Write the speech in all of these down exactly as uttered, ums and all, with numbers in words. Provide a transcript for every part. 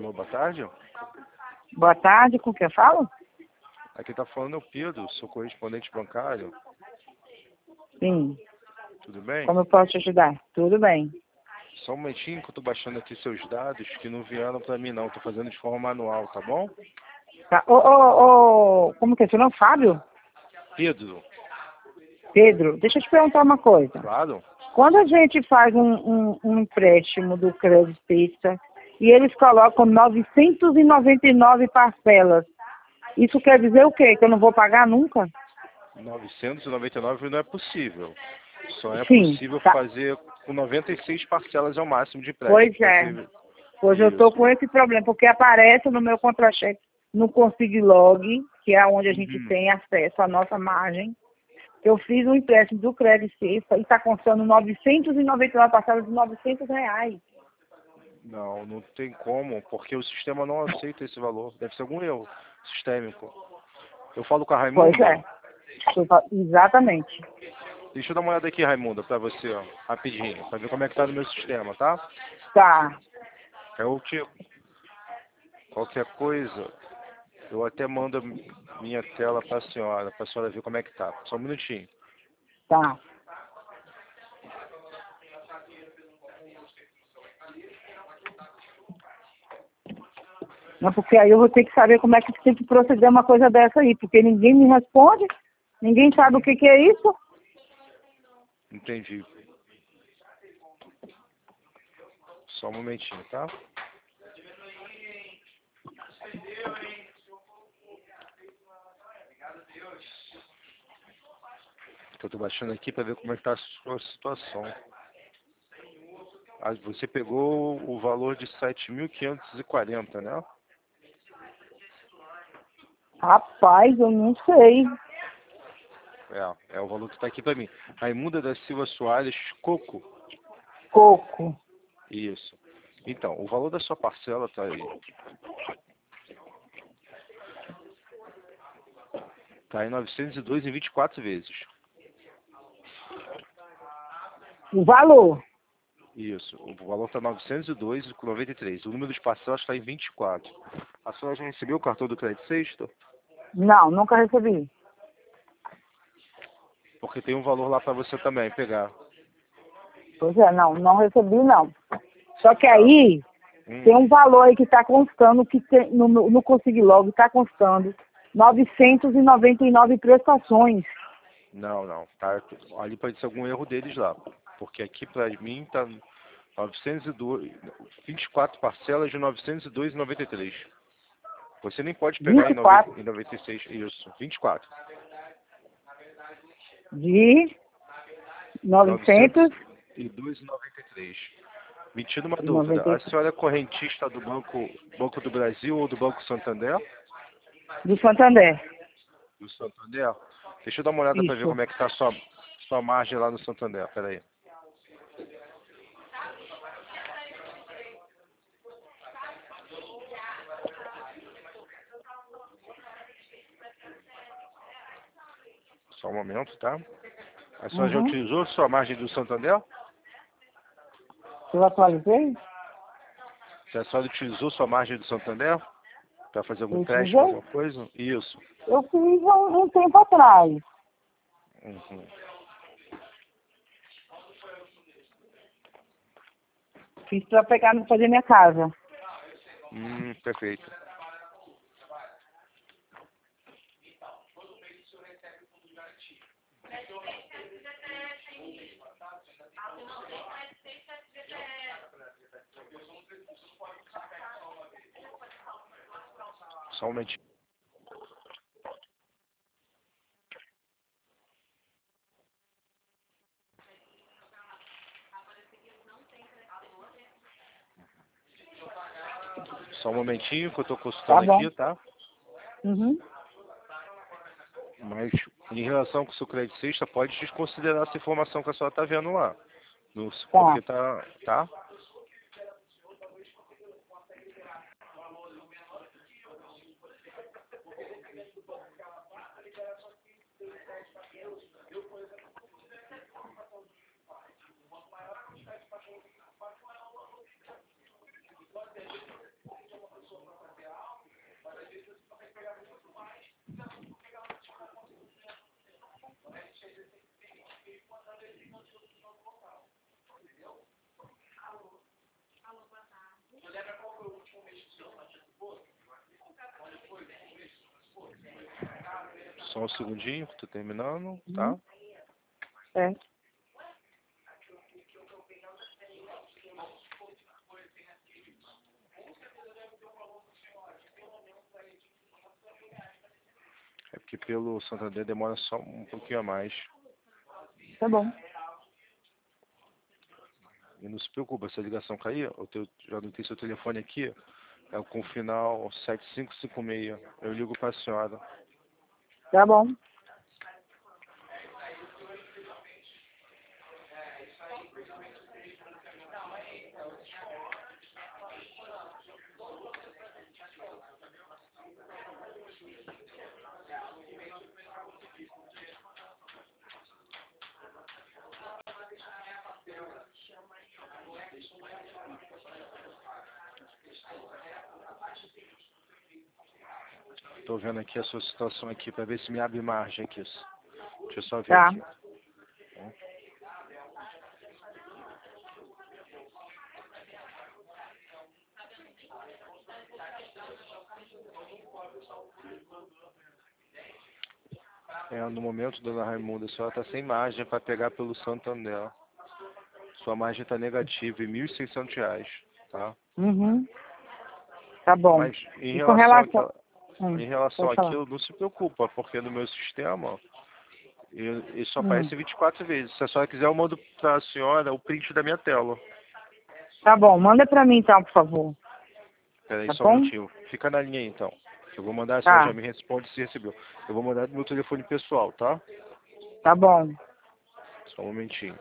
Alô, boa tarde. Boa tarde, com quem eu falo? Aqui tá falando é o Pedro, sou correspondente bancário. Sim. Tudo bem? Como eu posso te ajudar? Tudo bem. Só um momentinho que eu tô baixando aqui seus dados, que não vieram pra mim não, tô fazendo de forma manual, tá bom? Tá. Ô, ô, ô, como que é seu nome? Fábio? Pedro, Pedro, deixa eu te perguntar uma coisa. claro? Quando a gente faz um, um, um empréstimo do Credit Suisse e eles colocam novecentos e noventa e nove parcelas, isso quer dizer o quê? Que eu não vou pagar nunca? novecentos e noventa e nove não é possível. Só é Sim. possível Tá. fazer com noventa e seis parcelas ao máximo de Pois empréstimo. é. Fazer... Pois eu estou com esse problema, porque aparece no meu contra-cheque, no Consiglog, que é onde a gente Uhum. tem acesso à nossa margem. Eu fiz um empréstimo do Credit Suisse e está custando novecentos e noventa e nove parcelas de novecentos reais. Não, não tem como, porque o sistema não aceita esse valor. Deve ser algum erro sistêmico. Eu falo com a Pois Raimunda. é. Exatamente. Deixa eu dar uma olhada aqui, Raimunda, pra você, ó, rapidinho, pra ver como é que tá no meu sistema, tá? Tá. Eu te... Qualquer coisa, eu até mando a minha tela pra senhora, pra senhora ver como é que tá. Só um minutinho. Tá. Não, porque aí eu vou ter que saber como é que tem que proceder uma coisa dessa aí, porque ninguém me responde, ninguém sabe o que, que é isso. Entendi. Só um momentinho, tá? Que eu tô baixando aqui pra ver como é que tá a sua situação. Ah, você pegou o valor de sete mil quinhentos e quarenta, né? Rapaz, eu não sei. É, é o valor que tá aqui pra mim. Raimunda da Silva Soares Coco. Coco. Isso. Então, o valor da sua parcela tá aí. Tá em novecentos e dois em vinte e quatro vezes. O valor. Isso. O valor tá novecentos e dois e noventa e três. O número de parcelas está em vinte e quatro. A senhora já recebeu o cartão do Crédito Sexto? Não, nunca recebi. Porque tem um valor lá para você também pegar. Pois é, não, não recebi não. Só que aí Hum. tem um valor aí que está constando, que tem, no, no no Consiglog está constando novecentos e noventa e nove prestações. Não, não. Tá, ali pode ser algum erro deles lá. Porque aqui para mim tá novecentos e dois, vinte e quatro parcelas de novecentos e dois e noventa e três. Você nem pode pegar vinte em e noventa, quatro em noventa e seis. Isso, vinte e quatro. de novecentos novecentos e dois e noventa e três. Me tira uma e dúvida. noventa A senhora é correntista do Banco, Banco do Brasil ou do Banco Santander? do Santander. Do Santander? Deixa eu dar uma olhada para ver Isso. como é que tá a sua, sua margem lá no Santander. Pera aí. Só um momento, tá? A senhora já Uhum. utilizou sua margem do Santander? Eu atualizei? Se a senhora utilizou sua margem do Santander? Para fazer algum Eu empréstimo, utilizei? alguma coisa? Isso. Eu fiz um, um tempo atrás. Uhum. Fiz para pegar e fazer minha casa. Hum, perfeito. Só um momentinho. Só um momentinho que eu estou Tá consultando bom. aqui, tá? Uhum. Mas em relação com o seu crédito sexta, pode desconsiderar essa informação que a senhora está vendo lá. No, Tá. porque tá, tá? Só um segundinho que tô terminando, tá? Uhum. Certo. É porque pelo Santander demora só um pouquinho a mais. Tá bom. E não se preocupa, se a ligação cair, eu teu, já não tem seu telefone aqui, é com o final sete cinco cinco seis. Eu ligo para a senhora. Tá bom. Tô vendo aqui a sua situação aqui para ver se me abre margem aqui. Deixa eu só ver Tá. aqui. É, no momento, dona Raimunda, a senhora está sem margem para pegar pelo Santander. Sua margem está negativa em mil e seiscentos reais, tá? Uhum. Tá bom. Mas em E com relação, relação... àquela, Hum, em relação pode falar. àquilo, não se preocupa, porque no meu sistema ele, ele só Hum. aparece vinte e quatro vezes. Se a senhora quiser, eu mando para a senhora o print da minha tela. Tá bom. Manda pra mim então, por favor. Peraí, Tá só um bom? minutinho. Fica na linha aí, então. Eu vou mandar, a senhora já Tá. me responde se recebeu. Eu vou mandar do meu telefone pessoal, tá? Tá bom. Só um momentinho.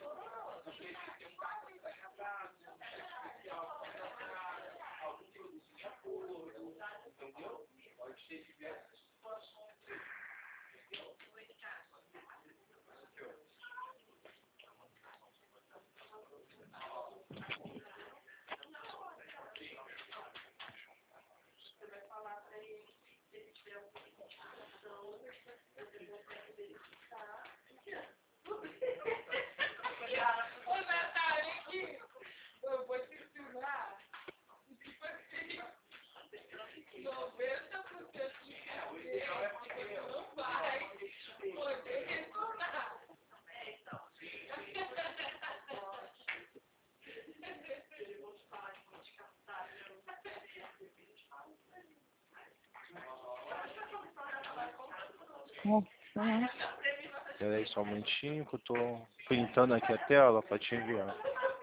Nossa. Peraí, só um momentinho que eu tô printando aqui a tela para te enviar.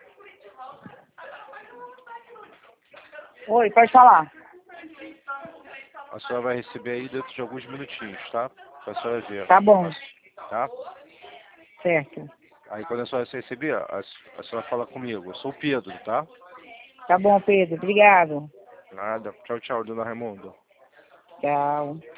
Oi, pode falar. A senhora vai receber aí dentro de alguns minutinhos, tá? Pra senhora ver. Tá bom. Tá? Certo. Aí quando a senhora receber, a, a senhora fala comigo. Eu sou o Pedro, tá? Tá bom, Pedro. Obrigado. Nada. Tchau, tchau, dona Raimunda. Tchau.